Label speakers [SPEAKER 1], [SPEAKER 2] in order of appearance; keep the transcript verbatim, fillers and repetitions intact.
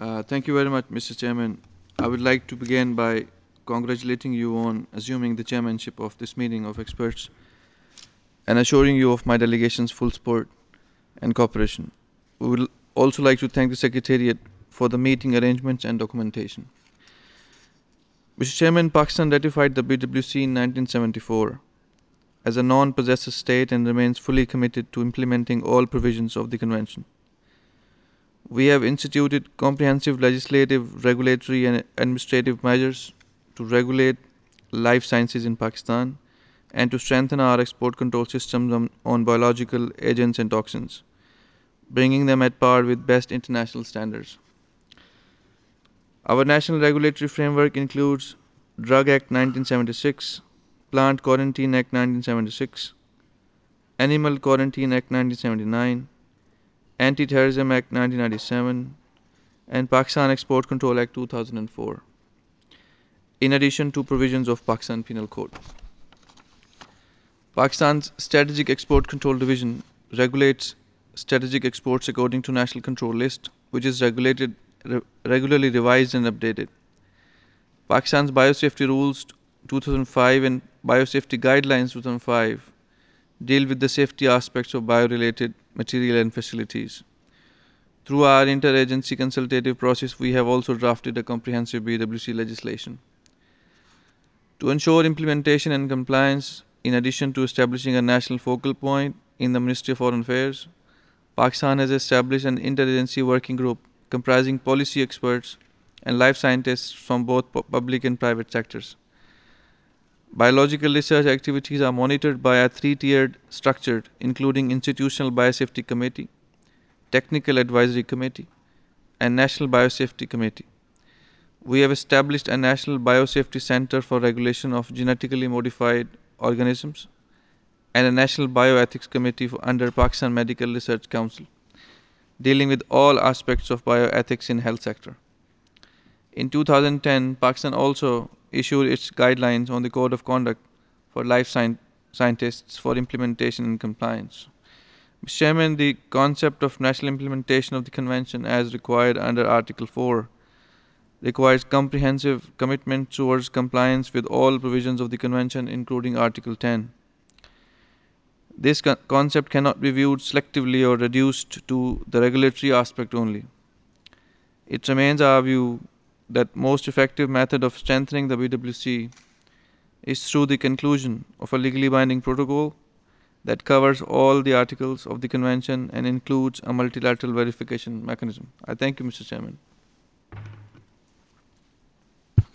[SPEAKER 1] Uh, thank you very much, Mister Chairman. I would like to begin by congratulating you on assuming the chairmanship of this meeting of experts and assuring you of my delegation's full support and cooperation. We would also like to thank the Secretariat for the meeting arrangements and documentation. Mister Chairman, Pakistan ratified the B W C in nineteen seventy-four as a non-possessor state and remains fully committed to implementing all provisions of the Convention. We have instituted comprehensive legislative, regulatory, and administrative measures to regulate life sciences in Pakistan and to strengthen our export control systems on, on biological agents and toxins, bringing them at par with best international standards. Our national regulatory framework includes Drug Act nineteen seventy-six, Plant Quarantine Act nineteen seventy-six, Animal Quarantine Act nineteen seventy-nine, Anti-Terrorism Act nineteen ninety-seven, and Pakistan Export Control Act two thousand four, in addition to provisions of Pakistan Penal Code. Pakistan's Strategic Export Control Division regulates strategic exports according to National Control List, which is regulated, re- regularly revised and updated. Pakistan's Biosafety Rules two thousand five and Biosafety Guidelines two thousand five deal with the safety aspects of bio-related material and facilities. Through our interagency consultative process, we have also drafted a comprehensive B W C legislation. To ensure implementation and compliance, in addition to establishing a national focal point in the Ministry of Foreign Affairs, Pakistan has established an interagency working group comprising policy experts and life scientists from both public and private sectors. Biological research activities are monitored by a three-tiered structure including Institutional Biosafety Committee, Technical Advisory Committee, and National Biosafety Committee. We have established a National Biosafety Center for Regulation of Genetically Modified Organisms and a National Bioethics Committee for under Pakistan Medical Research Council, dealing with all aspects of bioethics in health sector. In two thousand ten, Pakistan also issued its guidelines on the Code of Conduct for life sci- scientists for implementation and compliance. Mister Chairman, the concept of national implementation of the Convention as required under Article four requires comprehensive commitment towards compliance with all provisions of the Convention, including Article ten. This co- concept cannot be viewed selectively or reduced to the regulatory aspect only. It remains our view that most effective method of strengthening the B W C is through the conclusion of a legally binding protocol that covers all the articles of the Convention and includes a multilateral verification mechanism. I thank you, Mister Chairman.